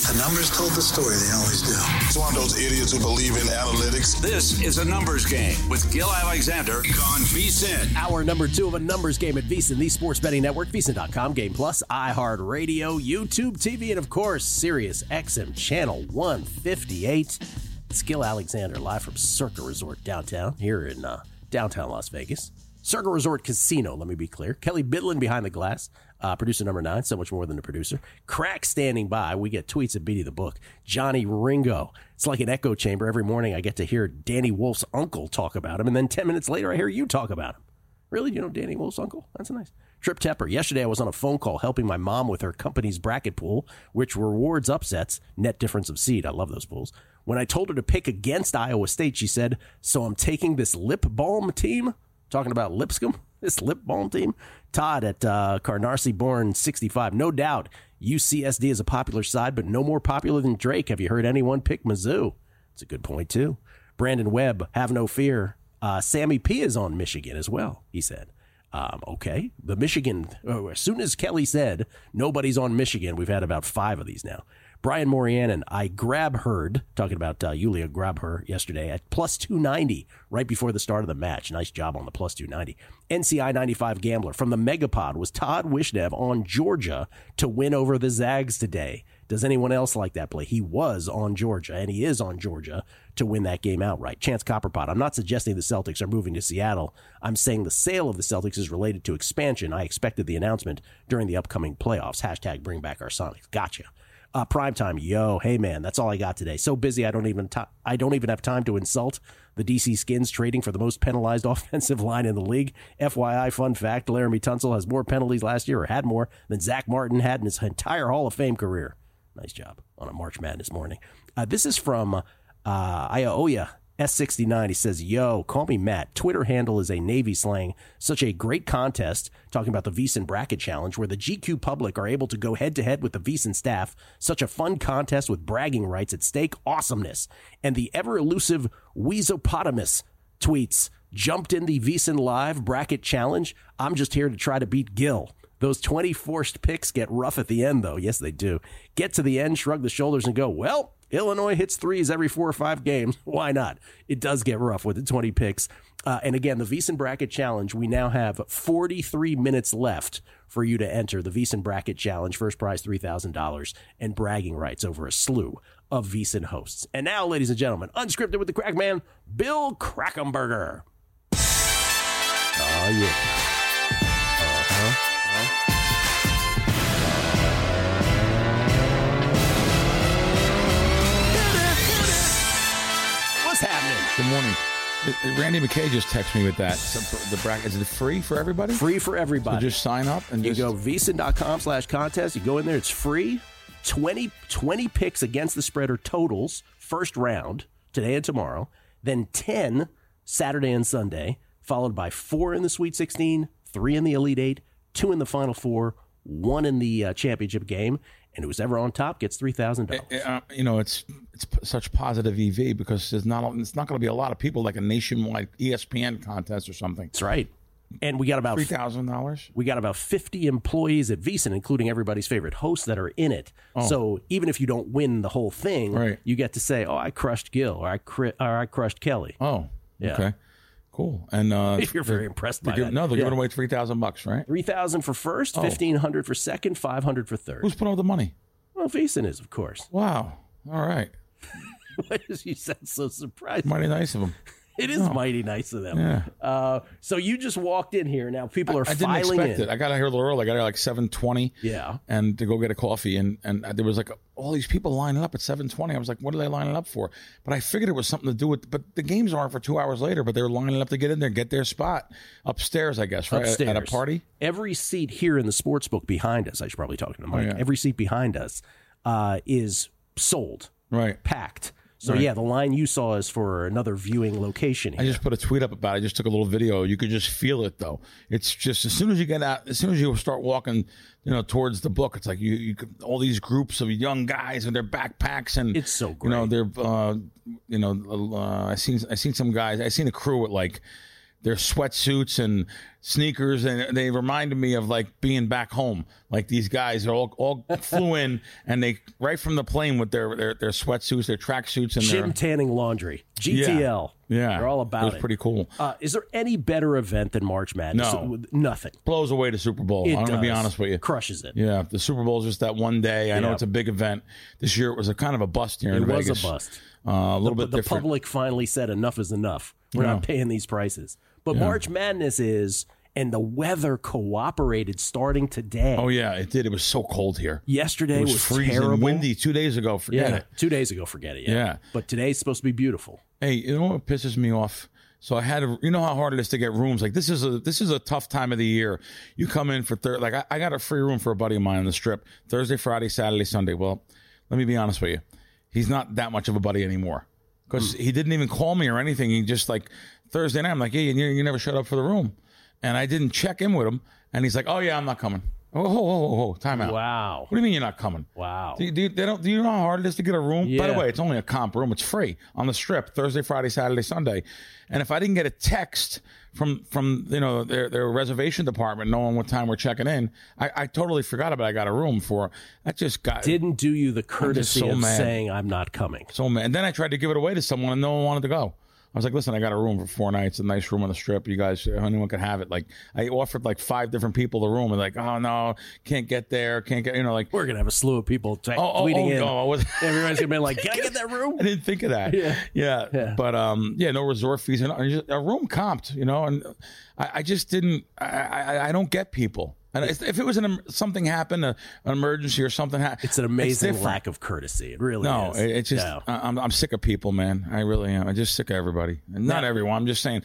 The numbers told the story. They always do. It's one of those idiots who believe in analytics. This is a numbers game with Gil Alexander on VSiN. Hour number 2 of a numbers game at VSiN, the sports betting network, VSiN.com, Game Plus, iHeartRadio, YouTube TV, and of course, Sirius XM Channel 158. It's Gil Alexander live from Circa Resort downtown here in downtown Las Vegas. Circa Resort Casino, let me be clear. Kelly Bidlin behind the glass. Producer number 9, so much more than a producer. Crack standing by. We get tweets at Beatty the Book. Johnny Ringo. It's like an echo chamber. Every morning I get to hear Danny Wolf's uncle talk about him, and then 10 minutes later I hear you talk about him. Really? You know Danny Wolf's uncle? That's nice. Trip Tepper. Yesterday I was on a phone call helping my mom with her company's bracket pool, which rewards upsets, net difference of seed. I love those pools. When I told her to pick against Iowa State, she said, so I'm taking this lip balm team? Talking about Lipscomb? This lip balm team? Todd at Carnarcy Born 65. No doubt UCSD is a popular side, but no more popular than Drake. Have you heard anyone pick Mizzou? It's a good point, too. Brandon Webb, have no fear. Sammy P is on Michigan as well, he said. Okay. The Michigan, as soon as Kelly said nobody's on Michigan, we've had about 5 of these now. Brian Morianen, I grab heard, talking about Yulia Grabher yesterday, at plus 290 right before the start of the match. Nice job on the plus 290. NCI 95 Gambler from the Megapod was Todd Wishnev on Georgia to win over the Zags today. Does anyone else like that play? He was on Georgia, and he is on Georgia to win that game outright. Chance Copperpot, I'm not suggesting the Celtics are moving to Seattle. I'm saying the sale of the Celtics is related to expansion. I expected the announcement during the upcoming playoffs. Hashtag bring back our Sonics. Gotcha. Primetime, yo, hey man, that's all I got today. So busy, I don't even have time to insult the DC Skins trading for the most penalized offensive line in the league. FYI, fun fact, Laramie Tunsil has more penalties last year, or had more, than Zach Martin had in his entire Hall of Fame career. Nice job on a March Madness morning. This is from Iaoya S69. He says, yo, call me Matt. Twitter handle is a Navy slang. Such a great contest, talking about the VSiN Bracket Challenge, where the GQ public are able to go head-to-head with the VSiN staff. Such a fun contest with bragging rights at stake. Awesomeness. And the ever-elusive Weezopotamus tweets, jumped in the VSiN Live Bracket Challenge. I'm just here to try to beat Gil. Those 20 forced picks get rough at the end, though. Yes, they do. Get to the end, shrug the shoulders, and go, well, Illinois hits threes every 4 or 5 games. Why not? It does get rough with the 20 picks. And again, the VSiN Bracket Challenge, we now have 43 minutes left for you to enter the VSiN Bracket Challenge. First prize, $3,000, and bragging rights over a slew of VSiN hosts. And now, ladies and gentlemen, unscripted with the crack man, Bill Krackomberger. Oh, yeah. What's happening? Good morning. Randy McKay just texted me with that. So the bracket, is it free for everybody? Free for everybody. So just sign up and you go VSiN.com/contest. You go in there. It's free. 20 picks against the spread or totals first round today and tomorrow. Then 10 Saturday and Sunday, followed by 4 in the Sweet 16, 3 in the Elite 8, 2 in the Final 4, 1 in the championship game. And who's ever on top gets $3,000. It's such positive EV because it's not going to be a lot of people like a nationwide ESPN contest or something. That's right. And we got about $3,000. We got about 50 employees at VSiN, including everybody's favorite hosts that are in it. Oh. So even if you don't win the whole thing, right, you get to say, "Oh, I crushed Gil," or I crushed Kelly. Oh, yeah. Okay. Cool. And you're very impressed by that. No, they're giving away $3,000, right? $3,000 for first, $1,500 for second, $500 for third. Who's putting all the money? Well, VSiN is, of course. Wow. All right. Why does you sound so surprised? Mighty nice of them. It is mighty nice of them. Yeah. So you just walked in here. Now people are filing in. I didn't expect it. I got here a little early. I got here like 7:20. Yeah. And to go get a coffee. And there was like all these people lining up at 7:20. I was like, what are they lining up for? But I figured it was something to do with, but the games aren't for 2 hours later, but they were lining up to get in there, get their spot upstairs, I guess, right? Upstairs. At a party? Every seat here in the sports book behind us, I should probably talk to Mike. Yeah. Every seat behind us is sold. Right. Packed. So, right. yeah, the line you saw is for another viewing location here. I just put a tweet up about it. I just took a little video. You could just feel it, though. It's just as soon as you get out, as soon as you start walking, towards the book, it's like you could, all these groups of young guys with their backpacks, and it's so great. They're, I seen some guys. I seen a crew with like their sweatsuits and sneakers, and they reminded me of like being back home. Like these guys all flew in, and they right from the plane with their sweatsuits, their tracksuits, and Gym tanning laundry, GTL. Yeah, they're all about it. It was pretty cool. Is there any better event than March Madness? No. Nothing. Blows away the Super Bowl. I'm going to be honest with you. Crushes it. Yeah, the Super Bowl is just that one day. I know it's a big event. This year it was a kind of a bust here in Vegas. It was a bust. A little bit the different. The public finally said enough is enough. We're not paying these prices. But March Madness is, and the weather cooperated starting today. Oh, yeah, it did. It was so cold here. Yesterday was freezing, terrible. windy. 2 days ago, forget it. 2 days ago, forget it. Yeah. But today's supposed to be beautiful. Hey, you know what pisses me off? So I had to, you know how hard it is to get rooms. Like this is a tough time of the year. You come in for I got a free room for a buddy of mine on the Strip Thursday, Friday, Saturday, Sunday. Well, let me be honest with you. He's not that much of a buddy anymore because he didn't even call me or anything. He just like Thursday night, I'm like, hey, you never showed up for the room, and I didn't check in with him, and he's like, oh yeah, I'm not coming. Oh, time out. Wow. What do you mean you're not coming? Wow. Do you know how hard it is to get a room? Yeah. By the way, it's only a comp room. It's free on the Strip, Thursday, Friday, Saturday, Sunday. And if I didn't get a text from their reservation department knowing what time we're checking in, I totally forgot about I got a room for. That just didn't do you the courtesy of mad. saying I'm not coming. So mad. And then I tried to give it away to someone and no one wanted to go. I was like, listen, I got a room for 4 nights, a nice room on the Strip. You guys, anyone can have it. Like, I offered like 5 different people the room, and like, oh no, can't get there, can't get, like. We're gonna have a slew of people tweeting in. No, everybody's gonna be like, can I get that room? I didn't think of that. Yeah. But no resort fees and just a room comped, and I just didn't. I don't get people. And if it was something happened, an emergency or something happened, it's an amazing lack of courtesy. It really is. No, it's just I'm sick of people, man. I really am. I'm just sick of everybody. Not everyone. I'm just saying.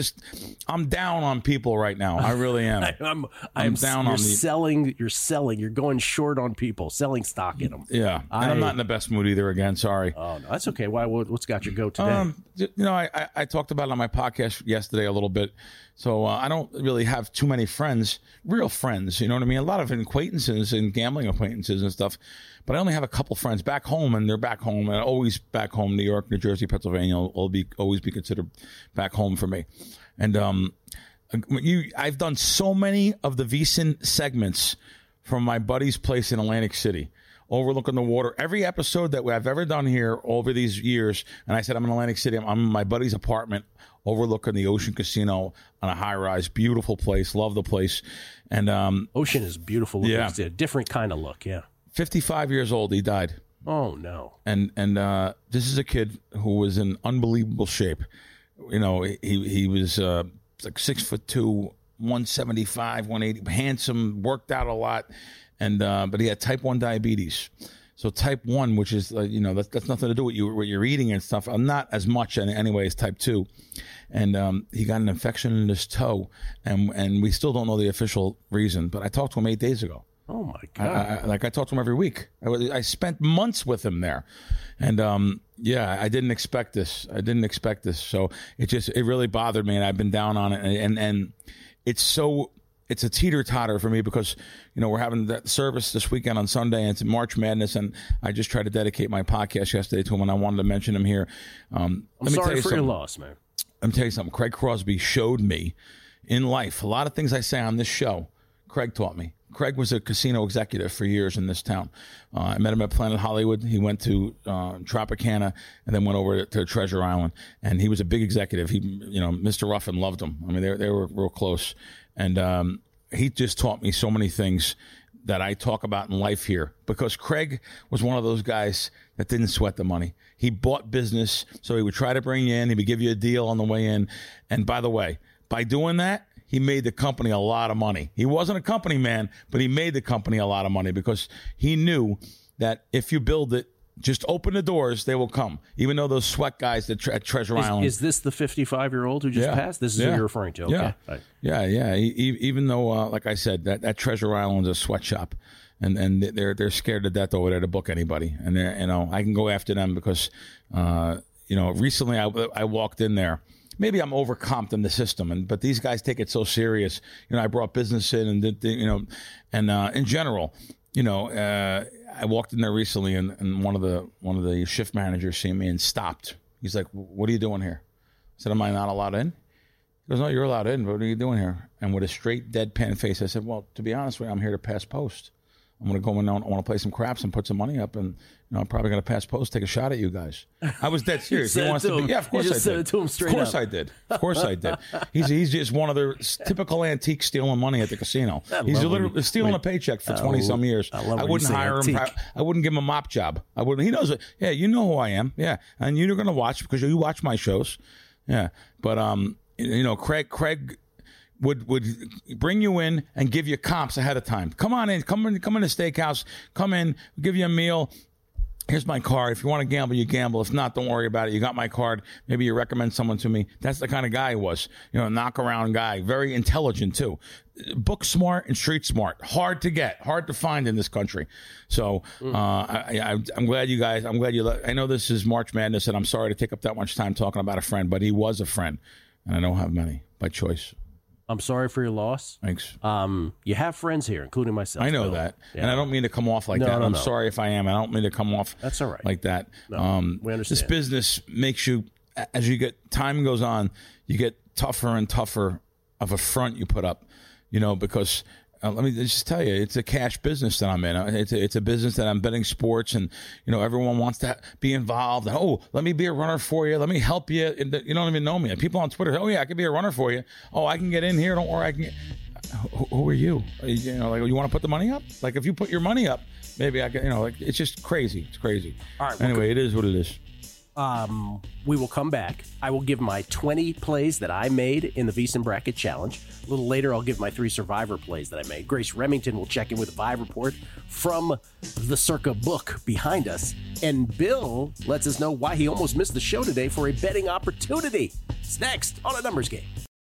I'm down on people right now. I really am. I'm down on selling. You're selling. You're going short on people. Selling stock in them. Yeah, and I'm not in the best mood either. Again, sorry. Oh no, that's okay. Why? What's got your goat today? I talked about it on my podcast yesterday a little bit. So I don't really have too many friends, real friends, you know what I mean? A lot of acquaintances and gambling acquaintances and stuff. But I only have a couple friends back home, and they're back home, and always back home. New York, New Jersey, Pennsylvania will always be considered back home for me. And I've done so many of the VSiN segments from my buddy's place in Atlantic City, overlooking the water. Every episode that I've ever done here over these years, and I said I'm in Atlantic City, I'm in my buddy's apartment overlooking the Ocean Casino on a high-rise. Beautiful place. Love the place. And Ocean is beautiful. Yeah. It's a different kind of look, yeah. 55 years old, he died. Oh, no. And this is a kid who was in unbelievable shape. He was like 6'2", 175, 180, handsome, worked out a lot, and but he had type 1 diabetes. So type 1, which is, that's nothing to do with what you're eating and stuff. Not as much anyway as type 2. And he got an infection in his toe, and we still don't know the official reason. But I talked to him 8 days ago. Oh, my God. I talked to him every week. I spent months with him there. And, I didn't expect this. So it really bothered me, and I've been down on it. And it's a teeter-totter for me because, we're having that service this weekend on Sunday, and it's March Madness, and I just tried to dedicate my podcast yesterday to him, and I wanted to mention him here. I'm sorry for your loss, man. Let me tell you something. Craig Crosby showed me in life a lot of things I say on this show. Craig taught me. Craig was a casino executive for years in this town. I met him at Planet Hollywood. He went to Tropicana and then went over to Treasure Island. And he was a big executive. Mr. Ruffin loved him. I mean, they were real close. And he just taught me so many things that I talk about in life here, because Craig was one of those guys that didn't sweat the money. He bought business, so he would try to bring you in. He would give you a deal on the way in. And by the way, by doing that, he made the company a lot of money. He wasn't a company man, but he made the company a lot of money because he knew that if you build it, just open the doors, they will come. Even though those sweat guys at Treasure Island. Is this the 55-year-old who just passed? This is who you're referring to? Okay. Yeah. Even though, like I said, that Treasure Island is a sweatshop, and they're scared to death over there to book anybody. And I can go after them because, recently I walked in there. Maybe I'm overcomped in the system, but these guys take it so serious. I brought business in, and in general, I walked in there recently, and one of the shift managers seen me and stopped. He's like, "What are you doing here?" I said, "Am I not allowed in?" He goes, no, you're allowed in. What are you doing here? And with a straight deadpan face, I said, well, to be honest with you, I'm here to pass post. I'm going to go in. I want to play some craps and put some money up, and I'm probably going to pass post, take a shot at you guys. I was dead serious. He wants to be. Yeah, of course I did. Said it to him straight of course up. I did. Of course I did. He's just one of the typical antiques stealing money at the casino. He's literally stealing a paycheck for 20-some years. I wouldn't hire him. I wouldn't give him a mop job. I wouldn't. He knows it. Yeah, you know who I am. Yeah, and you're going to watch because you watch my shows. Yeah, but Craig would bring you in and give you comps ahead of time. Come on in, come in the steakhouse. Come in, give you a meal. Here's my card. If you want to gamble, you gamble. If not, don't worry about it. You got my card. Maybe you recommend someone to me. That's the kind of guy he was. A knock around guy. Very intelligent too. Book smart and street smart. Hard to get, hard to find in this country. So I'm glad you guys. I'm glad you. I know this is March Madness, and I'm sorry to take up that much time talking about a friend, but he was a friend, and I don't have many by choice. I'm sorry for your loss. Thanks. You have friends here, including myself. I know that. Yeah. And I don't mean to come off like that. I'm sorry if I am. I don't mean to come off That's all right. like that. No, we understand. This business makes you, as you get, time goes on, you get tougher and tougher of a front you put up, because let me just tell you, it's a cash business that I'm in. It's a business that I'm betting sports, and everyone wants to be involved. And, let me be a runner for you. Let me help you. You don't even know me. People on Twitter, I can be a runner for you. I can get in here. Don't worry, I can. Who are you? You want to put the money up? Like if you put your money up, maybe I can. It's just crazy. It's crazy. All right. Anyway, it is what it is. We will come back. I will give my 20 plays that I made in the VSiN Bracket Challenge. A little later, I'll give my 3 Survivor plays that I made. Grace Remington will check in with a Vibe report from the Circa book behind us. And Bill lets us know why he almost missed the show today for a betting opportunity. It's next on A Numbers Game.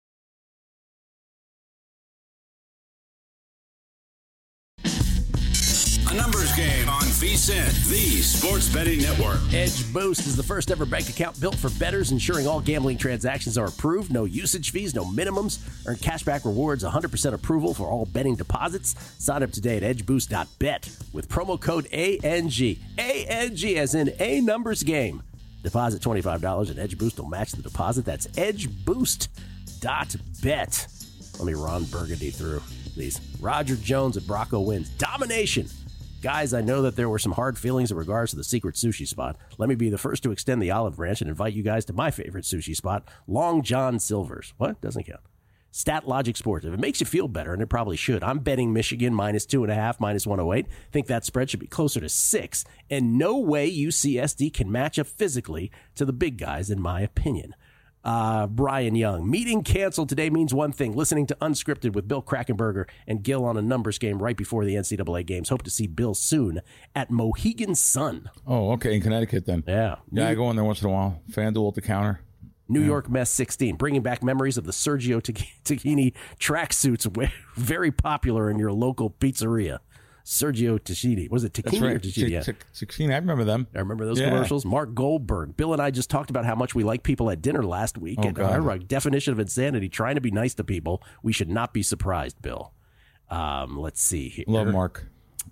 A Numbers Game on VSiN, the Sports Betting Network. Edge Boost is the first ever bank account built for bettors, ensuring all gambling transactions are approved. No usage fees, no minimums. Earn cashback rewards, 100% approval for all betting deposits. Sign up today at edgeboost.bet with promo code ANG. ANG as in A Numbers Game. Deposit $25 and Edge Boost will match the deposit. That's edgeboost.bet. Let me Ron Burgundy through these. Roger Jones at Bracco wins. Domination. Guys, I know that there were some hard feelings in regards to the secret sushi spot. Let me be the first to extend the olive branch and invite you guys to my favorite sushi spot, Long John Silver's. What? Doesn't count. Stat Logic Sports. If it makes you feel better, and it probably should, I'm betting Michigan -2.5, -108. Think that spread should be closer to 6. And no way UCSD can match up physically to the big guys, in my opinion. Brian Young. Meeting canceled today means one thing. Listening to Unscripted with Bill Krackomberger and Gil on A Numbers Game right before the NCAA games. Hope to see Bill soon at Mohegan Sun. Oh, okay. In Connecticut then. Yeah. Yeah, I go in there once in a while. FanDuel at the counter. New York Mess 16. Bringing back memories of the Sergio Tacchini tracksuits. Very popular in your local pizzeria. Sergio Tacchini. Was it Tacchini or Tacchini? Tacchini. I remember them. I remember those commercials. Mark Goldberg. Bill and I just talked about how much we like people at dinner last week. Oh, and our definition of insanity, trying to be nice to people. We should not be surprised, Bill. Let's see here. Love Mark.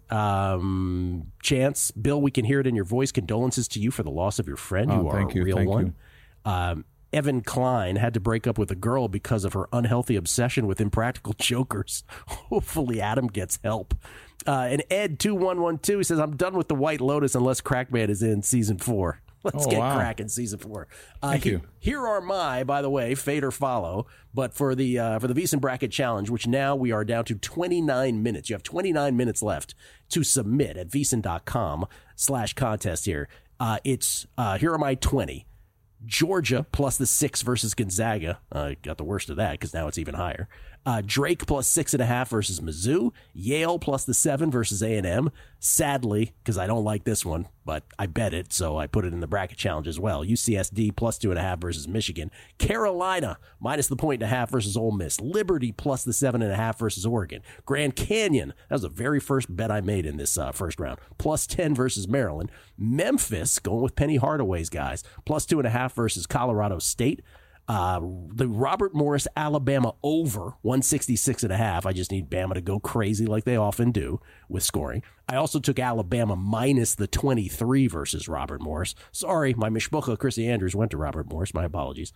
Chance. Bill, we can hear it in your voice. Condolences to you for the loss of your friend. You are a real one. Evan Klein had to break up with a girl because of her unhealthy obsession with Impractical Jokers. Hopefully Adam gets help. And Ed2112 says, I'm done with the White Lotus unless Crackman is in season 4. Let's get Crack in season 4. Thank you. Here are my, by the way, fade or follow, but for the VSiN Bracket Challenge, which now we are down to 29 minutes. You have 29 minutes left to submit at VSiN.com/contest here. Here are my 20. Georgia plus the 6 versus Gonzaga. Got the worst of that because now it's even higher. Drake plus 6.5 versus Mizzou. Yale plus the 7 versus A&M. Sadly, because I don't like this one, but I bet it, so I put it in the bracket challenge as well. UCSD plus 2.5 versus Michigan. Carolina minus the 1.5 versus Ole Miss. Liberty plus the 7.5 versus Oregon. Grand Canyon, that was the very first bet I made in this first round. Plus 10 versus Maryland. Memphis, going with Penny Hardaway's guys, plus 2.5 versus Colorado State. The Robert Morris Alabama over 166.5. I just need Bama to go crazy like they often do with scoring. I also took Alabama minus the 23 versus Robert Morris. Sorry, my mishpucha Chrissy Andrews went to Robert Morris. My apologies.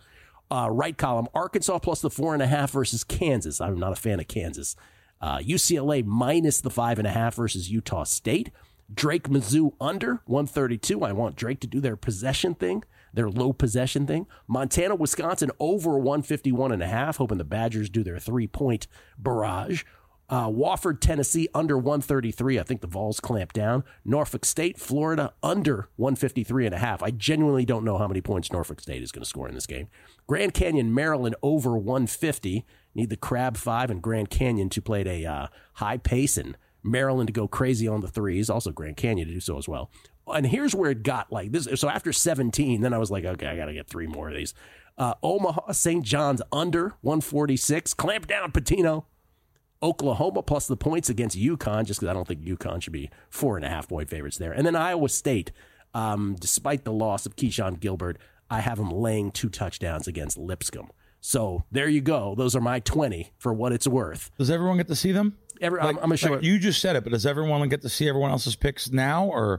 Right column, Arkansas plus the 4.5 versus Kansas. I'm not a fan of Kansas. UCLA minus the 5.5 versus Utah State. Drake Mizzou under 132. I want Drake to do their possession thing, their low possession thing. Montana, Wisconsin over 151.5, hoping the Badgers do their 3-point barrage. Wofford, Tennessee under 133. I think the Vols clamp down. Norfolk State, Florida under 153.5. I genuinely don't know how many points Norfolk State is going to score in this game. Grand Canyon, Maryland over 150. Need the Crab 5 and Grand Canyon to play at a high pace, and Maryland to go crazy on the threes. Also Grand Canyon to do so as well. And here's where it got like this. So after 17, then I was like, okay, I got to get 3 more of these. Omaha, St. John's under 146. Clamp down, Patino. Oklahoma plus the points against UConn, just because I don't think UConn should be 4.5-point favorites there. And then Iowa State, despite the loss of Keyshawn Gilbert, I have them laying 2 touchdowns against Lipscomb. So there you go. Those are my 20 for what it's worth. Does everyone get to see them? I'm going to show it. You just said it, but does everyone get to see everyone else's picks now, or?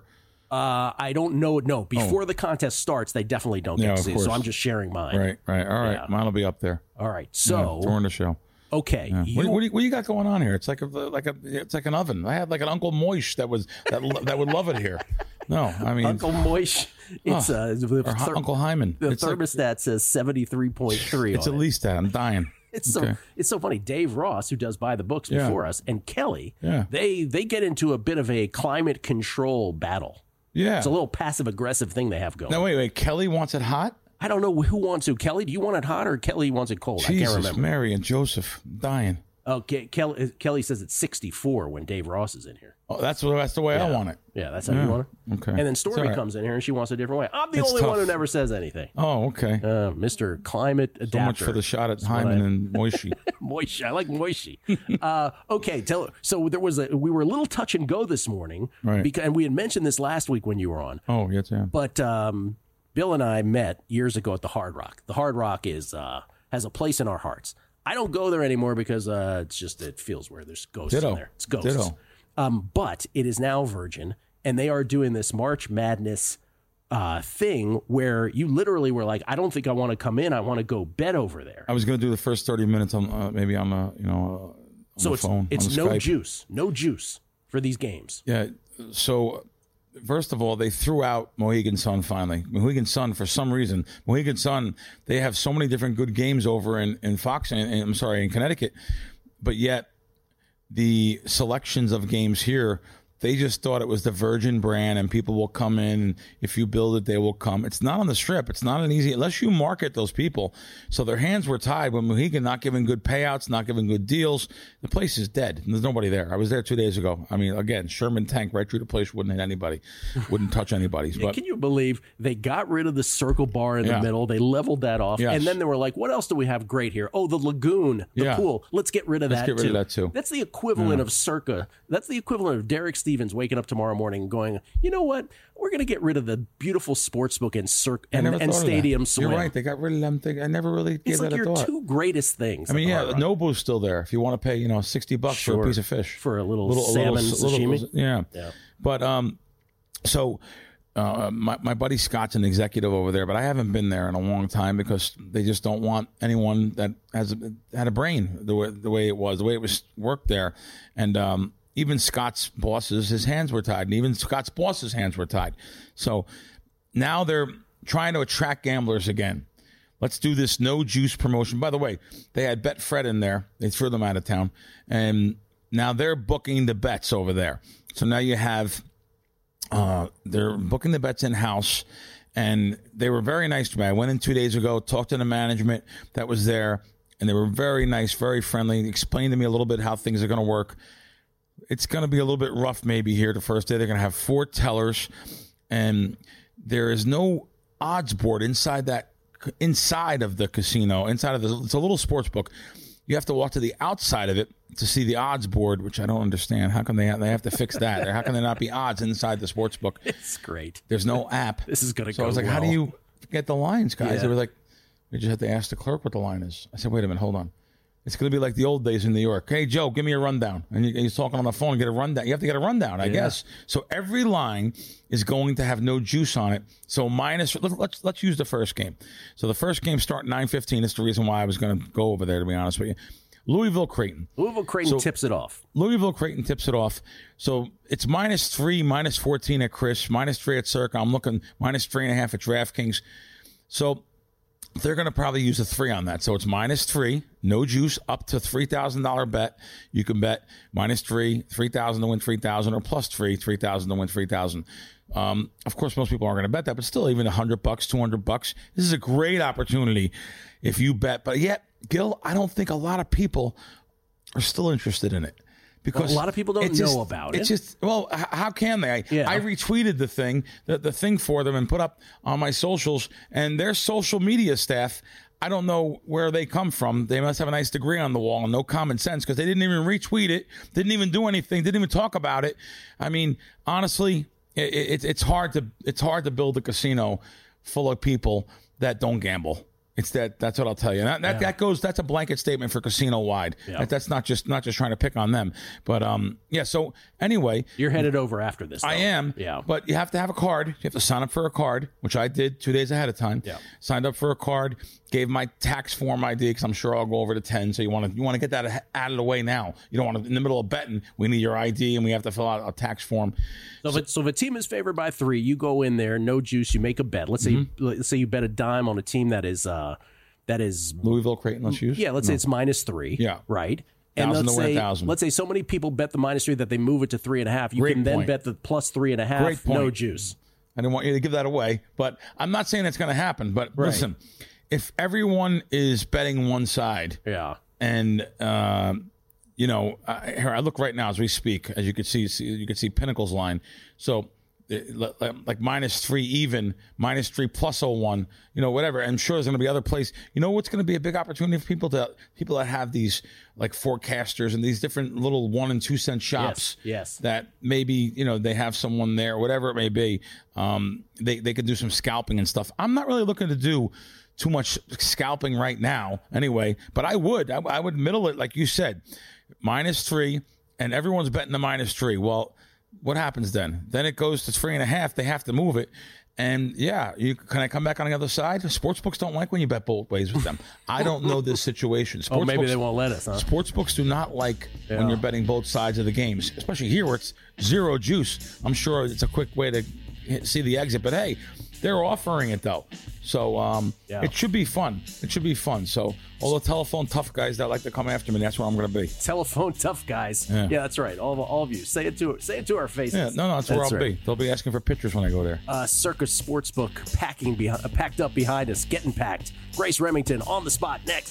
I don't know. No, before the contest starts, they definitely don't get to see it. So I'm just sharing mine. Right. All right. Yeah. Mine will be up there. All right. So during the show. Okay. Yeah. What do you got going on here? It's like it's like an oven. I had like an Uncle Moish that would love it here. No, I mean Uncle Moish. It's Uncle Hyman. The thermostat says 73.3. It's at least that. I'm dying. It's so funny. Dave Ross, who does Buy the Books before us, and Kelly, they get into a bit of a climate control battle. Yeah, it's a little passive aggressive thing they have going. No, wait. Kelly wants it hot. I don't know who wants to. Kelly, do you want it hot or Kelly wants it cold? Jesus, I can't remember. Mary and Joseph, dying. Okay, Kelly says it's 64 when Dave Ross is in here. Oh, that's the way I want it. Yeah, that's how you want it. Okay. And then Stormy comes in here and she wants a different way. I'm the only one who never says anything. Oh, okay. Mr. Climate Adapter. So much for the shot at Hyman and Moishi. Moishi, I like Moishi. Okay, so we were a little touch and go this morning, right? And we had mentioned this last week when you were on. Oh, yes, yeah. But Bill and I met years ago at the Hard Rock. The Hard Rock has a place in our hearts. I don't go there anymore because it feels weird. There's ghosts in there. It's ghosts. Ditto. But it is now Virgin, and they are doing this March Madness thing where you literally were like, I don't think I want to come in. I want to go bet over there. I was going to do the first 30 minutes on maybe on the phone. It's no juice for these games. Yeah. So first of all, they threw out Mohegan Sun finally. Mohegan Sun, for some reason, they have so many different good games over in Fox, in Connecticut, but yet the selections of games here, they just thought it was the Virgin brand and people will come in. If you build it, they will come. It's not on the Strip. It's not an easy, unless you market those people. So their hands were tied when Mohegan not giving good payouts, not giving good deals. The place is dead. There's nobody there. I was there 2 days ago. I mean, again, Sherman tank right through the place, wouldn't hit anybody, wouldn't touch anybody. But can you believe they got rid of the Circle Bar in the middle? They leveled that off. Yes. And then they were like, what else do we have great here? Oh, the lagoon, the pool. Let's get rid of that too. That's the equivalent of Circa. That's the equivalent of Derek Stevens waking up tomorrow morning and going, you know what? We're going to get rid of the beautiful sportsbook and stadium swim. You're right. They got rid of them. I never really gave that a thought. It's like your 2 greatest things. I mean, Nobu's still there. If you want to pay, $60 for a piece of fish. For a little salmon sashimi. Yeah. But, my buddy Scott's an executive over there, but I haven't been there in a long time because they just don't want anyone that had a brain the way it was worked there. And, even Scott's bosses, his hands were tied, and even Scott's boss's hands were tied. So now they're trying to attract gamblers again. Let's do this no juice promotion. By the way, they had Betfred in there. They threw them out of town. And now they're booking the bets over there. So now you have, they're booking the bets in-house. And they were very nice to me. I went in 2 days ago, talked to the management that was there, and they were very nice, very friendly, explained to me a little bit how things are going to work. It's going to be a little bit rough maybe here the first day. They're going to have 4 tellers, and there is no odds board inside of the casino, it's a little sports book. You have to walk to the outside of it to see the odds board, which I don't understand. How come they have to fix that? How can there not be odds inside the sports book? It's great. There's no app. This is going to go So I was like, how do you get the lines, guys? Yeah. They were like, we just have to ask the clerk what the line is. I said, wait a minute, hold on. It's going to be like the old days in New York. Hey, Joe, give me a rundown. And he's talking on the phone and get a rundown. You have to get a rundown, I guess. So every line is going to have no juice on it. So let's use the first game. So the first game start 9:15. That's the reason why I was going to go over there, to be honest with you. Louisville Creighton. Tips it off. Louisville Creighton tips it off. So it's -3, -14 at Chris, -3 at Circa. I'm looking -3.5 at DraftKings. So they're going to probably use a 3 on that. So it's -3, no juice, up to $3,000 bet. You can bet -3, 3,000 to win 3,000, or +3, 3,000 to win 3,000. Of course, most people aren't going to bet that, but still, even $100, $200. This is a great opportunity if you bet. But yet, Gil, I don't think a lot of people are still interested in it. Because a lot of people don't know about it. It's just, well, how can they? I retweeted the thing for them and put up on my socials, and their social media staff, I don't know where they come from. They must have a nice degree on the wall and no common sense, because they didn't even retweet it, didn't even do anything, didn't even talk about it. I mean, honestly, it's hard to build a casino full of people that don't gamble. It's that's what I'll tell you. That's a blanket statement for casino wide. Yeah. That's not just trying to pick on them. But so anyway, you're headed over after this, though. I am. Yeah. But you have to have a card. You have to sign up for a card, which I did 2 days ahead of time. Yeah. Signed up for a card, gave my tax form ID, because I'm sure I'll go over to 10. So you want to get that out of the way now. You don't want to, in the middle of betting, we need your ID and we have to fill out a tax form. So if a team is favored by 3, you go in there, no juice, you make a bet. Let's say you bet a dime on a team that is Louisville Creighton. Let's use. Yeah, let's say it's -3. Yeah, right. And let's say so many people bet the -3 that they move it to 3.5. You can then bet the +3.5. No juice. I didn't want you to give that away, but I'm not saying it's going to happen. But listen, if everyone is betting one side, and here I look right now as we speak, as you can see Pinnacle's line. So like -3 even, -3 plus 01, whatever. I'm sure there's going to be other places. You know what's going to be a big opportunity for people that have these like forecasters and these different little 1 and 2 cent shops. Yes. That maybe they have someone there, whatever it may be. They could do some scalping and stuff. I'm not really looking to do too much scalping right now, anyway. But I would middle it like you said, -3, and everyone's betting the -3. Well, what happens then? Then it goes to 3.5. They have to move it. And can I come back on the other side? Sportsbooks don't like when you bet both ways with them. I don't know this situation. Maybe they won't let us, huh? Sportsbooks do not like when you're betting both sides of the games, especially here where it's zero juice. I'm sure it's a quick way to see the exit, but hey, they're offering it though. So it should be fun. So all the telephone tough guys that like to come after me, that's where I'm going to be. Telephone tough guys. Yeah, that's right. All of you. Say it to our faces. Yeah, no, that's where I'll be. They'll be asking for pictures when I go there. Circa Sportsbook packed up behind us, getting packed. Grace Remington on the spot next.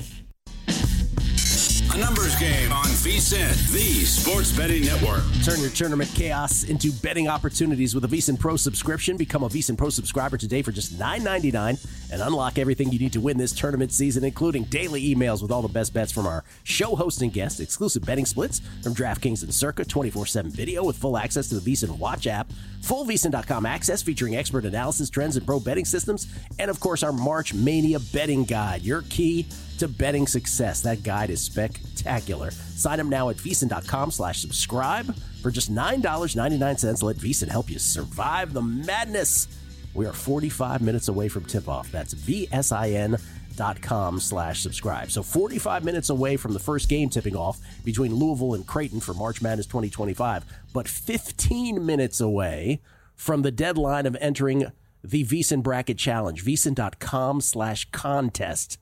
A numbers game on VSiN, the sports betting network. Turn your tournament chaos into betting opportunities with a VSiN Pro subscription. Become a VSiN Pro subscriber today for just $9.99 and unlock everything you need to win this tournament season, including daily emails with all the best bets from our show hosts and guests, exclusive betting splits from DraftKings and Circa, 24/7 video with full access to the VSiN Watch app, full VSiN.com access featuring expert analysis, trends, and pro betting systems, and of course our March Mania betting guide, your key to betting success. That guide is spectacular. Sign up now at VSiN.com/subscribe for just $9.99. Let VSiN help you survive the madness. We are 45 minutes away from tip-off. That's VSIN.com/subscribe. So 45 minutes away from the first game tipping off between Louisville and Creighton for March Madness 2025, but 15 minutes away from the deadline of entering the VSiN Bracket Challenge. VSiN.com/contest.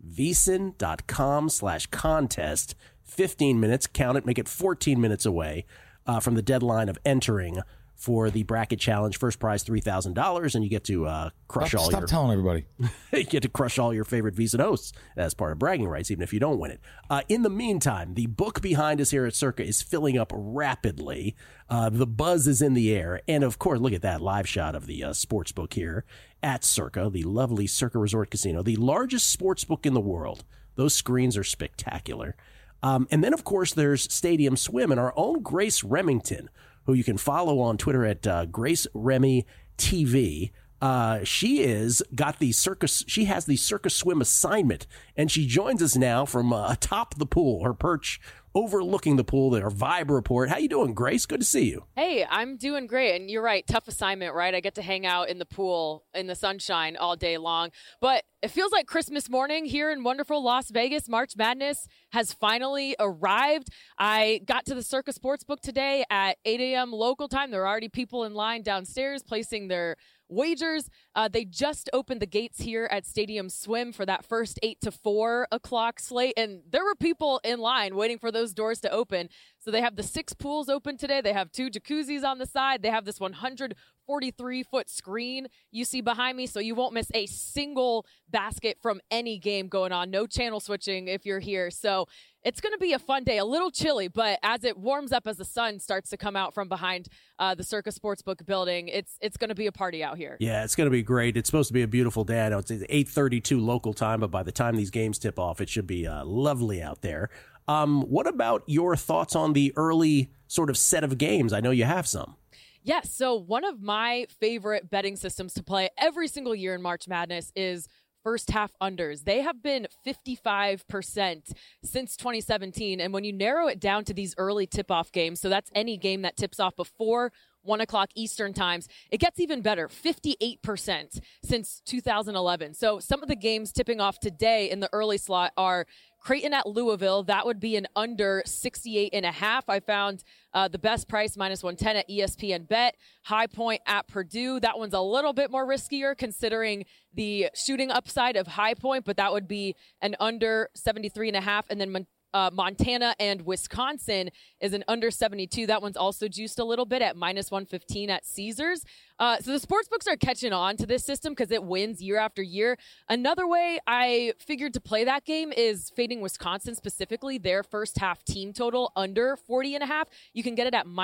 VSiN.com/contest. 15 minutes, count it, make it 14 minutes away from the deadline of entering for the bracket challenge. First prize $3,000, and you get to Stop telling everybody. You get to crush all your favorite VSiN hosts as part of bragging rights, even if you don't win it. In the meantime, the book behind us here at Circa is filling up rapidly. The buzz is in the air, and of course, look at that live shot of the sports book here at Circa, the lovely Circa Resort Casino, the largest sports book in the world. Those screens are spectacular. And then, of course, there's Stadium Swim and our own Grace Remington, who you can follow on Twitter at Grace Remy TV. She has the Circus Swim assignment, and she joins us now from atop the pool, her perch overlooking the pool, our Vibe Report. How you doing, Grace? Good to see you. Hey, I'm doing great. And you're right, tough assignment, right? I get to hang out in the pool in the sunshine all day long. But it feels like Christmas morning here in wonderful Las Vegas. March Madness has finally arrived. I got to the Circus Sportsbook today at 8 a.m. local time. There are already people in line downstairs placing their wagers. They just opened the gates here at Stadium Swim for that first 8 to 4 o'clock slate, and there were people in line waiting for those doors to open. So they have the 6 pools open today. They have 2 jacuzzis on the side. They have this 143-foot screen you see behind me, so you won't miss a single basket from any game going on. No channel switching if you're here. So it's going to be a fun day. A little chilly, but as it warms up, as the sun starts to come out from behind the Circus Sportsbook building, it's going to be a party out here. Yeah, it's going to be great. It's supposed to be a beautiful day. I know it's 8:32 local time, but by the time these games tip off, it should be lovely out there. What about your thoughts on the early sort of set of games? I know you have some. Yes, so one of my favorite betting systems to play every single year in March Madness is first half unders. They have been 55% since 2017. And when you narrow it down to these early tip-off games, so that's any game that tips off before 1 o'clock Eastern times, it gets even better, 58% since 2011. So some of the games tipping off today in the early slot are Creighton at Louisville. That would be an under 68.5. I found the best price, -110 at ESPN Bet. High Point at Purdue. That one's a little bit more riskier considering the shooting upside of High Point, but that would be an under 73.5. And then Montana and Wisconsin is an under 72. That one's also juiced a little bit at -115 at Caesars. So the sports books are catching on to this system because it wins year after year. Another way I figured to play that game is fading Wisconsin, specifically their first half team total under 40.5. You can get it at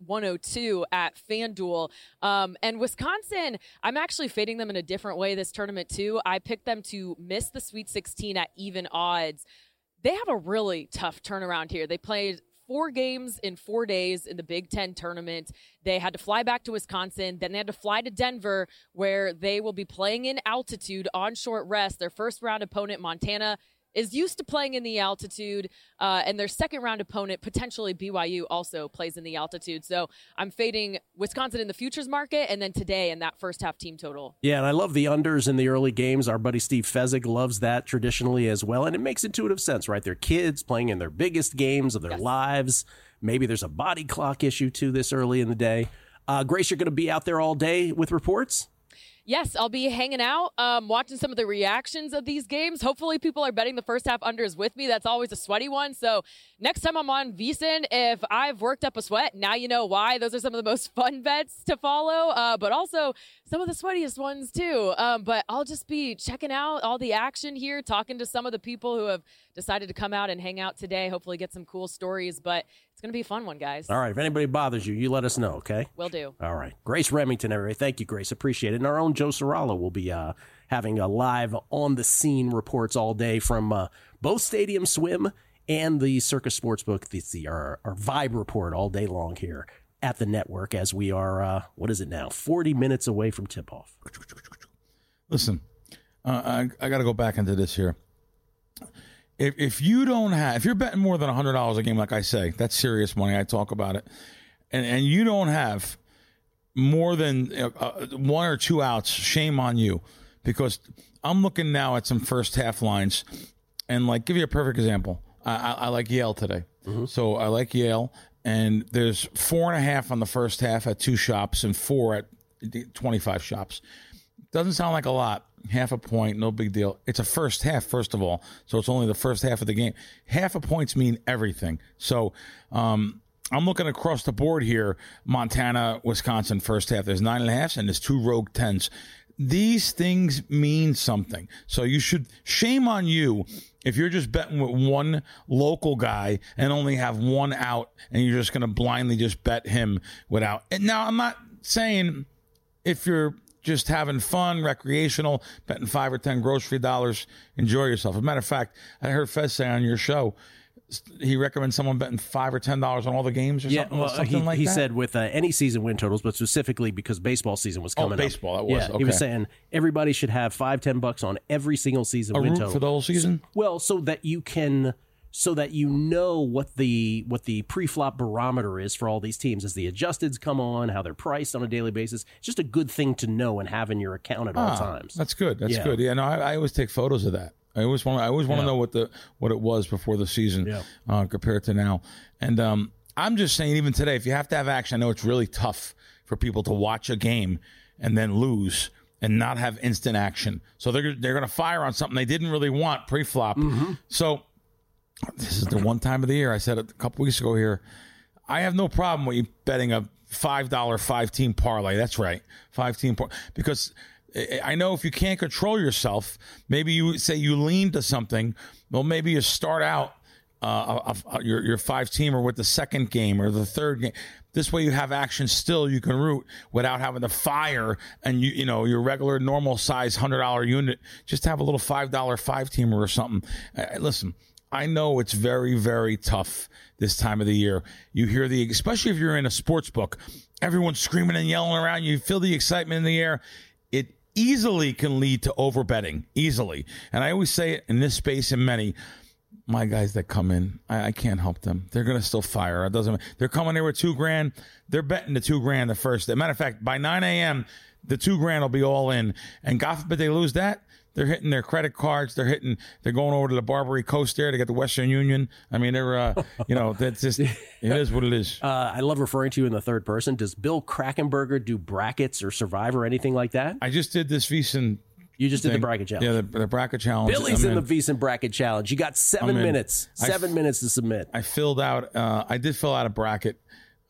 -102 at FanDuel. And Wisconsin, I'm actually fading them in a different way this tournament too. I picked them to miss the Sweet 16 at even odds. They have a really tough turnaround here. They played 4 games in 4 days in the Big Ten tournament. They had to fly back to Wisconsin. Then they had to fly to Denver, where they will be playing in altitude on short rest. Their first round opponent, Montana, is used to playing in the altitude, and their second round opponent, potentially BYU, also plays in the altitude. So I'm fading Wisconsin in the futures market, and then today in that first half team total. Yeah, and I love the unders in the early games. Our buddy Steve Fezzik loves that traditionally as well, and it makes intuitive sense, right? They're kids playing in their biggest games of their lives. Maybe there's a body clock issue too this early in the day. Grace, you're going to be out there all day with reports? Yes, I'll be hanging out, watching some of the reactions of these games. Hopefully people are betting the first half unders with me. That's always a sweaty one. So next time I'm on VSiN, if I've worked up a sweat, now you know why. Those are some of the most fun bets to follow, but also some of the sweatiest ones too. But I'll just be checking out all the action here, talking to some of the people who have decided to come out and hang out today, hopefully get some cool stories. But it's going to be a fun one, guys. All right. If anybody bothers you, you let us know, okay? Will do. All right. Grace Remington, everybody. Thank you, Grace. Appreciate it. And our own Joe Serralo will be having a live on-the-scene reports all day from both Stadium Swim and the Circus Sportsbook. It's our Vibe Report all day long here at the network as we are, 40 minutes away from tip-off. Listen, I got to go back into this here. If you're betting more than $100 a game, like I say, that's serious money. I talk about it. And you don't have more than 1 or 2 outs, shame on you. Because I'm looking now at some first half lines. And give you a perfect example. I like Yale today. Mm-hmm. So I like Yale. And there's 4.5 on the first half at 2 shops and 4 at 25 shops. Doesn't sound like a lot. Half a point, no big deal. It's a first half, first of all. So it's only the first half of the game. Half a points mean everything. So I'm looking across the board here. Montana, Wisconsin, first half. There's 9.5 and there's 2 rogue 10s. These things mean something. So you should, shame on you if you're just betting with one local guy and only have 1 out and you're just going to blindly just bet him without. And now, I'm not saying if you're just having fun, recreational, betting 5 or 10 grocery dollars, enjoy yourself. As a matter of fact, I heard Fez say on your show, he recommends someone betting $5 or $10 on all the games or something like that? He said with any season win totals, but specifically because baseball season was coming up. Baseball, that was. Yeah, okay. He was saying everybody should have $5-10 on every single season win total. For the whole season? Well, so that you know what the pre-flop barometer is for all these teams as the adjusteds come on, how they're priced on a daily basis. It's just a good thing to know and have in your account at all times. That's good. That's good. Yeah, no, I always take photos of that. I always want to know what it was before the season compared to now. And I'm just saying, even today, if you have to have action, I know it's really tough for people to watch a game and then lose and not have instant action. So they're going to fire on something they didn't really want pre-flop. Mm-hmm. So this is the one time of the year, I said it a couple weeks ago here, I have no problem with you betting a $5 5-team parlay. That's right, 5-team parlay. Because I know if you can't control yourself, maybe you say you lean to something. Well, maybe you start out your 5-teamer with the second game or the third game. This way you have action still. You can root without having to fire and you know your regular normal size $100 unit. Just have a little $5 5-teamer or something. Listen, I know it's very, very tough this time of the year. You hear especially if you're in a sports book, everyone's screaming and yelling around. You feel the excitement in the air. It easily can lead to overbetting, easily. And I always say it in this space and many, my guys that come in, I can't help them. They're going to still fire. It doesn't. They're coming there with $2,000. They're betting the $2,000 the first day. Matter of fact, by 9 a.m., the $2,000 will be all in. And God forbid they lose that, they're hitting their credit cards. They're going over to the Barbary Coast there to get the Western Union. I mean, they're, that's just, it is what it is. I love referring to you in the third person. Does Bill Krackomberger do brackets or Survivor or anything like that? I just did this VSiN. You just did the bracket challenge. Yeah, the bracket challenge. Billy's in the VSiN bracket challenge. You got 7 minutes. 7 minutes to submit. I did fill out a bracket.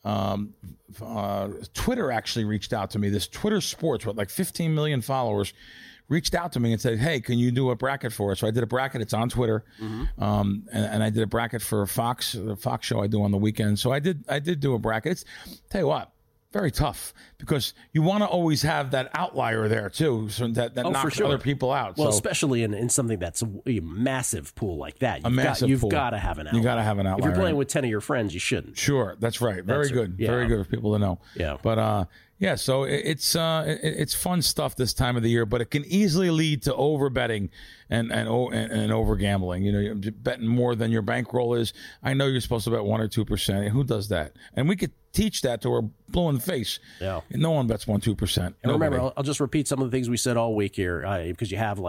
Twitter actually reached out to me. This Twitter Sports with like 15 million followers reached out to me and said, hey, can you do a bracket for us? So I did a bracket. It's on Twitter. Mm-hmm. And I did a bracket for Fox, the Fox show I do on the weekend. So I did do a bracket. Tell you what, very tough because you want to always have that outlier there too, so that knocks other people out. Well, especially in something that's a massive pool like that. You've got to have an outlier. You got to have an outlier. If you're playing with 10 of your friends, you shouldn't. Sure, that's right. Very good. Yeah. Very good for people to know. Yeah. But yeah, so it's fun stuff this time of the year, but it can easily lead to overbetting and over gambling. You know, you're betting more than your bankroll is. I know you're supposed to bet 1 or 2%. Who does that? And we could teach that to her blue in the face. Yeah, and no one bets 1-2%. And remember, I'll just repeat some of the things we said all week here because you have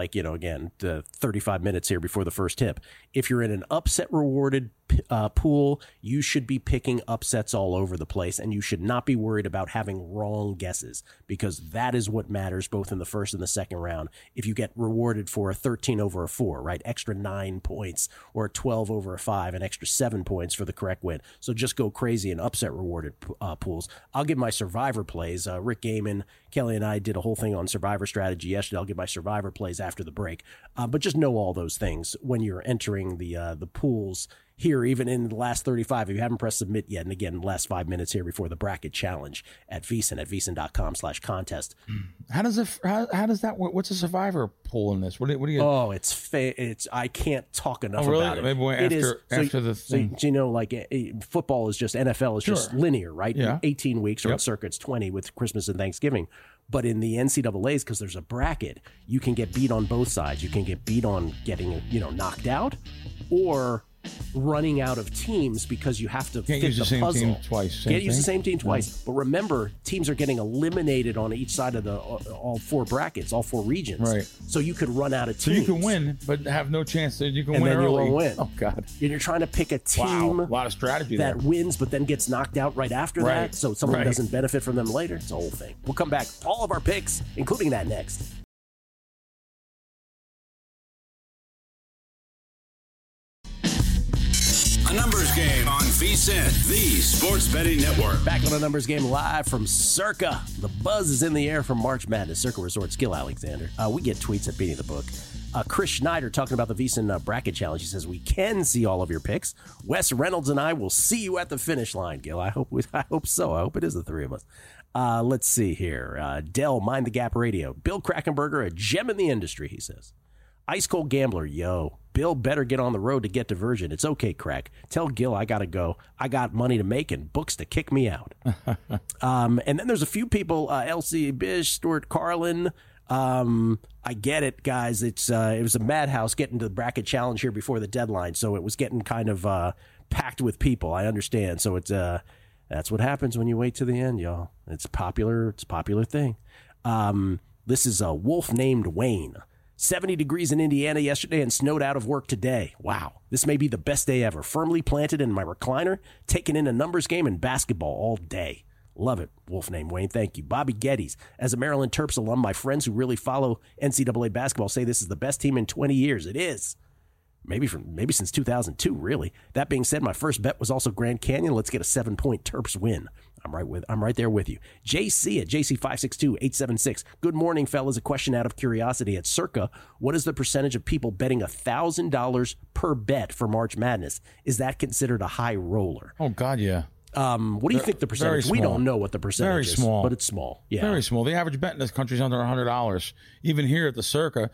35 minutes here before the first tip. If you're in an upset rewarded pool, you should be picking upsets all over the place, and you should not be worried about having wrong guesses because that is what matters both in the first and the second round. If you get rewarded for a 13 over a 4, right, extra 9 points, or a 12 over a 5, an extra 7 points for the correct win. So just go crazy in upset rewarded pools. I'll give my Survivor plays. Rick Gaiman, Kelly, and I did a whole thing on Survivor strategy yesterday. I'll give my Survivor plays after the break. But just know all those things when you're entering the pools here, even in the last 35. If you haven't pressed submit yet, and again, last 5 minutes here before the bracket challenge at VSiN.com/contest. How does that work? What's a Survivor pool in this? What do you? Oh, it's I can't talk enough about it. Maybe after the thing. So, you know, football is just NFL is just linear, right? Yeah. 18 weeks or in circuits 20 with Christmas and Thanksgiving. But in the NCAAs, because there's a bracket, you can get beat on both sides. You can get beat on getting knocked out, or running out of teams because you have to fit the puzzle. Team twice. Can't use the same team twice. But remember, teams are getting eliminated on each side of all 4 brackets, all 4 regions. Right. So you could run out of teams. So you can win, but have no chance that you can win early. And then early. You won't win. Oh, God. And you're trying to pick a team a lot of strategy that wins but then gets knocked out right after that, so someone doesn't benefit from them later. It's a whole thing. We'll come back. All of our picks, including that next. A numbers game on VSiN, the sports betting network. Back on a numbers game live from Circa. The buzz is in the air from March Madness. Circa Resort, Skill Alexander. We get tweets at Beating the Book. Chris Schneider talking about the VSiN bracket challenge. He says, we can see all of your picks. Wes Reynolds and I will see you at the finish line, Gil. I hope so. I hope it is the 3 of us. Let's see here. Dell, Mind the Gap Radio. Bill Krackomberger, a gem in the industry, he says. Ice Cold Gambler, yo. Bill better get on the road to get diversion. It's okay, Crack. Tell Gil I got to go. I got money to make and books to kick me out. And then there's a few people, Elsie Bish, Stuart Carlin. I get it, guys. It was a madhouse getting to the bracket challenge here before the deadline, so it was getting kind of packed with people. I understand. So it's that's what happens when you wait to the end, y'all. It's a popular thing. This is a wolf named Wayne. 70 degrees in Indiana yesterday and snowed out of work today. Wow. This may be the best day ever. Firmly planted in my recliner, taking in a numbers game and basketball all day. Love it, wolf named Wayne. Thank you. Bobby Geddes. As a Maryland Terps alum, my friends who really follow NCAA basketball say this is the best team in 20 years. It is. Maybe since 2002, really. That being said, my first bet was also Grand Canyon. Let's get a 7-point Terps win. I'm right there with you. JC at JC562876. Good morning, fellas. A question out of curiosity. At Circa, what is the percentage of people betting $1,000 per bet for March Madness? Is that considered a high roller? Oh, God, yeah. What do you think the percentage? We don't know what the percentage is. Very small. But it's small. Yeah. Very small. The average bet in this country is under $100. Even here at the Circa,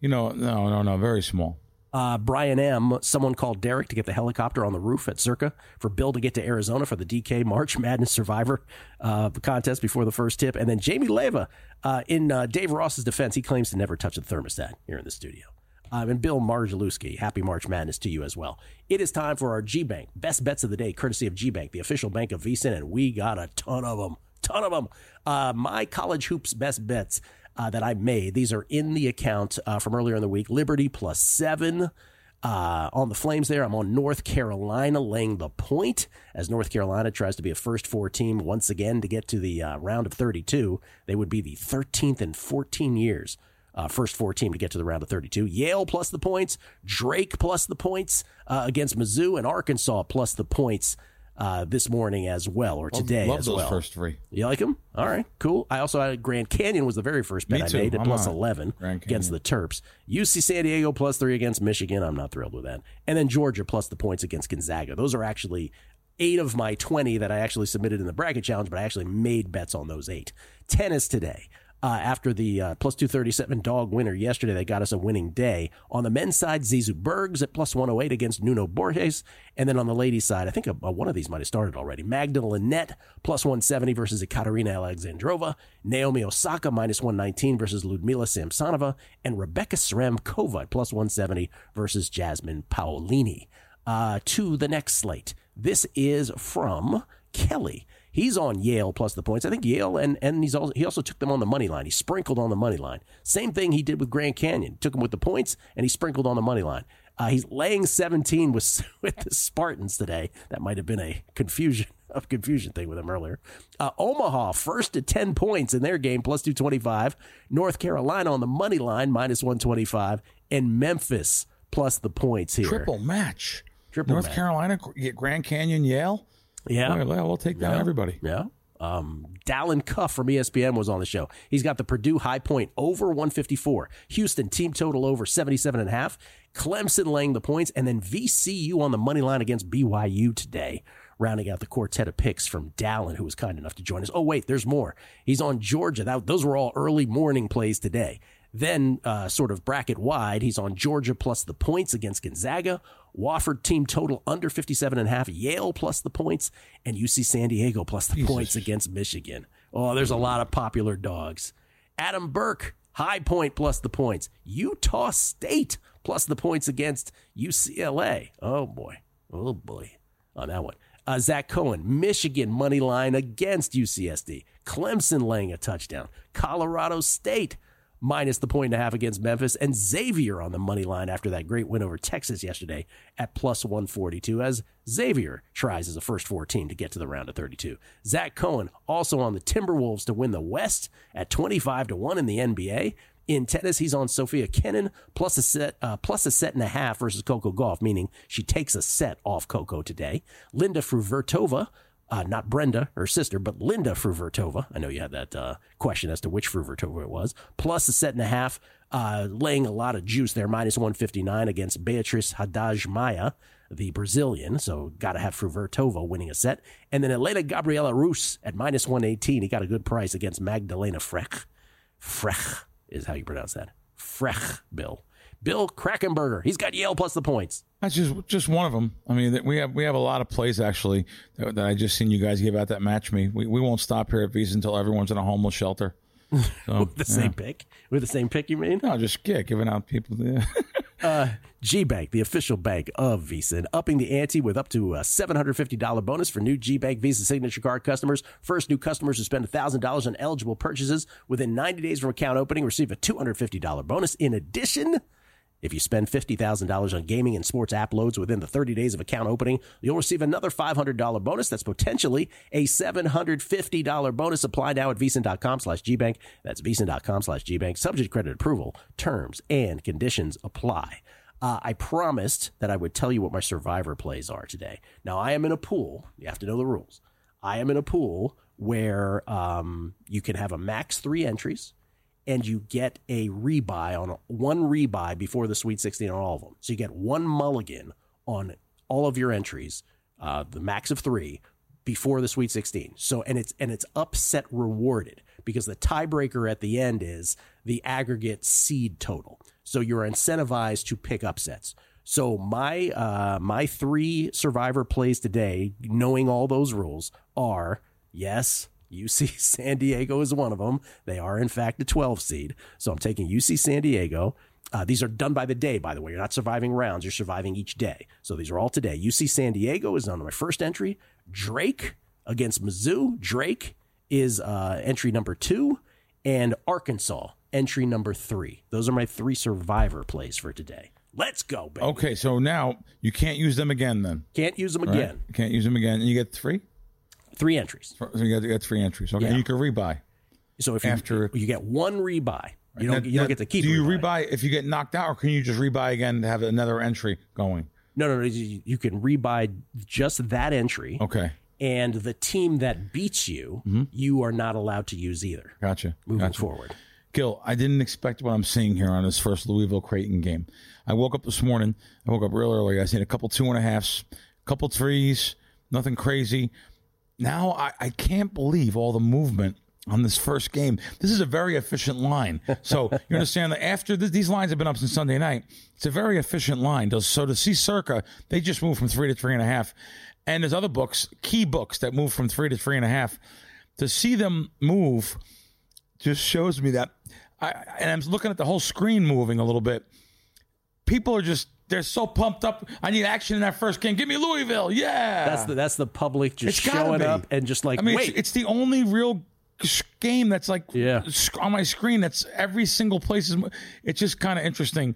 no, very small. Brian M., someone called Derek to get the helicopter on the roof at Circa for Bill to get to Arizona for the DK March Madness Survivor contest before the first tip. And then Jamie Leva, in Dave Ross's defense, he claims to never touch the thermostat here in the studio. And Bill Marjaluski, happy March Madness to you as well. It is time for our G-Bank Best Bets of the Day, courtesy of G-Bank, the official bank of VSiN, and we got a ton of them. My college hoops best bets that I made. These are in the account from earlier in the week. Liberty +7 on the Flames there. I'm on North Carolina laying the point as North Carolina tries to be a first four team once again to get to the round of 32. They would be the 13th in 14 years. First four team to get to the round of 32. Yale plus the points. Drake plus the points against Mizzou, and Arkansas plus the points this morning as well, or today as well. Love those first three. You like them? All right, cool. I also had Grand Canyon was the very first bet I made at +11 against the Terps. UC San Diego +3 against Michigan. I'm not thrilled with that. And then Georgia plus the points against Gonzaga. Those are actually 8 of my 20 that I actually submitted in the bracket challenge, but I actually made bets on those 8. Tennis today. After the +237 dog winner yesterday, they got us a winning day. On the men's side, Zizou Bergs at +108 against Nuno Borges. And then on the ladies' side, I think one of these might have started already. Magda Linette +170 versus Ekaterina Alexandrova. Naomi Osaka -119 versus Ludmila Samsonova. And Rebecca Sramkova +170 versus Jasmine Paolini. To the next slate. This is from Kelly. He's on Yale plus the points. I think Yale, and he also took them on the money line. He sprinkled on the money line. Same thing he did with Grand Canyon. Took them with the points, and he sprinkled on the money line. He's laying 17 with the Spartans today. That might have been a confusion thing with him earlier. Omaha, first at 10 points in their game, +225. North Carolina on the money line, -125. And Memphis plus the points here. Triple match. North Carolina, Grand Canyon, Yale. Yeah. We'll take down everybody. Yeah. Dallin Cuff from ESPN was on the show. He's got the Purdue high point over 154. Houston team total over 77.5. Clemson laying the points. And then VCU on the money line against BYU today. Rounding out the quartet of picks from Dallin, who was kind enough to join us. Oh, wait, there's more. He's on Georgia. Those were all early morning plays today. Then, sort of bracket wide, he's on Georgia plus the points against Gonzaga. Wofford team total under 57.5. Yale plus the points. And UC San Diego plus the points against Michigan. Oh, there's a lot of popular dogs. Adam Burke, high point plus the points. Utah State plus the points against UCLA. Oh, boy. On that one. Zach Cohen, Michigan money line against UCSD. Clemson laying a touchdown. Colorado State minus the 1.5 against Memphis, and Xavier on the money line after that great win over Texas yesterday at +142 as Xavier tries as a first four team to get to the round of 32. Zach Cohen also on the Timberwolves to win the West at 25-1 in the NBA. In tennis, he's on Sophia Kenin plus a set and a half versus Coco Gauff, meaning she takes a set off Coco today. Linda Fruvertova, not Brenda, her sister, but Linda Fruvertova. I know you had that question as to which Fruvertova it was. Plus a set and a half, laying a lot of juice there, -159 against Beatriz Haddad Maia, the Brazilian. So got to have Fruvertova winning a set. And then Elena Gabriela Rus at -118. He got a good price against Magdalena Frech. Frech is how you pronounce that. Frech, Bill. Bill Krackenberger. He's got Yale plus the points. That's just one of them. I mean, we have a lot of plays, actually, that I just seen you guys give out that match me. We won't stop here at Visa until everyone's in a homeless shelter. So, With the same pick? With the same pick, you mean? No, just giving out people. G-Bank, the official bank of Visa, and upping the ante with up to a $750 bonus for new G-Bank Visa Signature Card customers. First, new customers who spend $1,000 on eligible purchases within 90 days from account opening receive a $250 bonus. In addition, if you spend $50,000 on gaming and sports app loads within the 30 days of account opening, you'll receive another $500 bonus. That's potentially a $750 bonus. Apply now at VEASAN.com/GBank. That's VEASAN.com/GBank. Subject to credit approval. Terms and conditions apply. I promised that I would tell you what my survivor plays are today. Now, I am in a pool. You have to know the rules. I am in a pool where you can have a max 3 entries. And you get a rebuy on one rebuy before the Sweet 16 on all of them. So you get one mulligan on all of your entries, the max of 3, before the Sweet 16. So and it's upset rewarded because the tiebreaker at the end is the aggregate seed total. So you're incentivized to pick upsets. So my 3 survivor plays today, knowing all those rules, are yes. UC San Diego is one of them. They are, in fact, a 12 seed. So I'm taking UC San Diego. These are done by the day, by the way. You're not surviving rounds. You're surviving each day. So these are all today. UC San Diego is on my first entry. Drake against Mizzou. Drake is entry number 2. And Arkansas, entry number 3. Those are my 3 survivor plays for today. Let's go, baby. Okay, so now you can't use them again then. Can't use them again. Right? You can't use them again. And you get 3? 3 entries. So you got 3 entries. Okay, Yeah. you can rebuy. So if After- you get one rebuy, you don't Now, get to keep. Do you rebuy rebuy if you get knocked out, or can you just rebuy again to have another entry going? No. You can rebuy just that entry. Okay, And the team that beats you, you are not allowed to use either. gotcha. Moving forward. Gil, I didn't expect what I'm seeing here on this first Louisville Creighton game. I woke up this morning. I woke up real early. I seen a couple 2.5s, couple 3s, nothing crazy. Now I can't believe all the movement on this first game. This is a very efficient line. So you understand that after these lines have been up since Sunday night, it's a very efficient line. So to see Circa, they just moved from 3 to 3.5. And there's other books, key books, that move from 3 to 3.5. To see them move just shows me that, and I'm looking at the whole screen moving a little bit. People are just, they're so pumped up. I need action in that first game. Give me Louisville. Yeah. That's the public just It's gotta showing be. up and just like, I mean, wait. it's the only real game that's like Yeah. on my screen. That's every single place. It's just kind of interesting.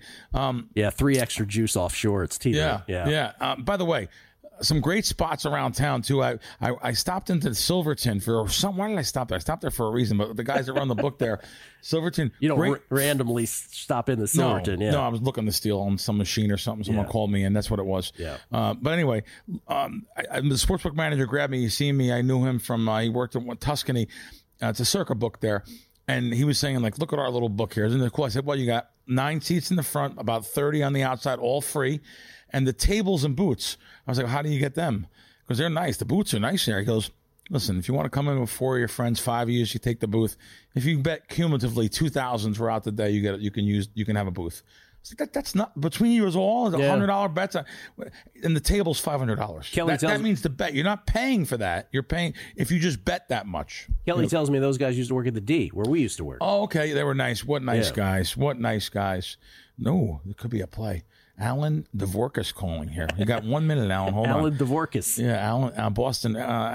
3 extra juice off shorts, TV. Yeah. By the way, some great spots around town too. I stopped into Silverton for some. Why did I stop there? I stopped there for a reason, but the guys that run the book there, Silverton. You don't great, randomly stop in the Silverton. No, I was looking to steal on some machine or something. Someone called me, and that's what it was. Yeah. But anyway, the sportsbook manager grabbed me. He seen me. I knew him from. He worked at Tuscany. It's a Circa book there, and he was saying like, "Look at our little book here." Isn't it cool? I said, "Well, you got 9 seats in the front, about 30 on the outside, all free, and the tables and boots." I was like, "How do you get them?" Because they're nice. The boots are nice there. He goes, "Listen, if you want to come in with 4 of your friends, 5 of you, you take the booth. If you bet cumulatively 2,000 throughout the day, you can have a booth." I was like, that's not between you as all. It's $100 bets, and the table's $500. That means the bet. You're not paying for that. You're paying if you just bet that much. Kelly tells me those guys used to work at the D, where we used to work. Oh, okay. They were nice. What nice guys. What nice guys. No, it could be a play. Alan Dvorkis calling here. You got 1 minute, Alan. Hold on. Alan Dvorkis. Yeah, Alan Boston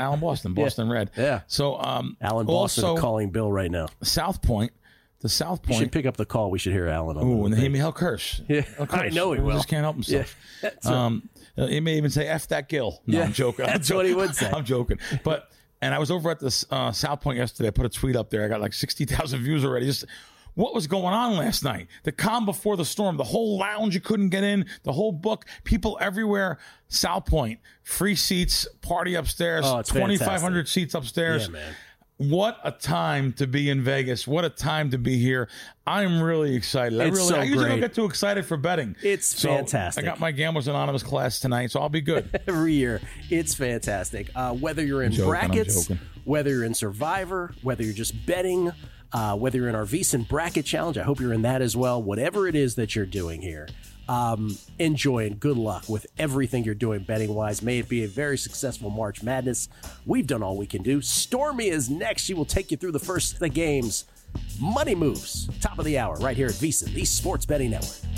Red. Yeah. So Alan Boston also, calling Bill right now. South Point. The South You should Point. pick up the call. We should hear Alan on Ooh, the and thing. he'll curse. Yeah, He'll curse. I know he will. Just can't help himself. Yeah, that's right. He may even say "F that Gil." No, Yeah, I'm joking. that's what he would say. I'm joking. And I was over at the South Point yesterday. I put a tweet up there. I got like 60,000 views already. Just what was going on last night? The calm before the storm. The whole lounge you couldn't get in. The whole book. People everywhere. South Point. Free seats. Party upstairs. Oh, it's 2,500 seats upstairs. Yeah, man. What a time to be in Vegas. What a time to be here. I'm really excited. I It's so usually don't great. get too excited for betting. It's fantastic. I got my Gamblers Anonymous class tonight, so I'll be good. Every year. It's fantastic. Whether you're in I'm brackets, joking. whether you're in Survivor, whether you're just betting, whether you're in our VSiN Bracket Challenge, I hope you're in that as well. Whatever it is that you're doing here, enjoy and good luck with everything you're doing betting-wise. May it be a very successful March Madness. We've done all we can do. Stormy is next. She will take you through the first of the games. Money Moves, top of the hour, right here at VSiN, the Sports Betting Network.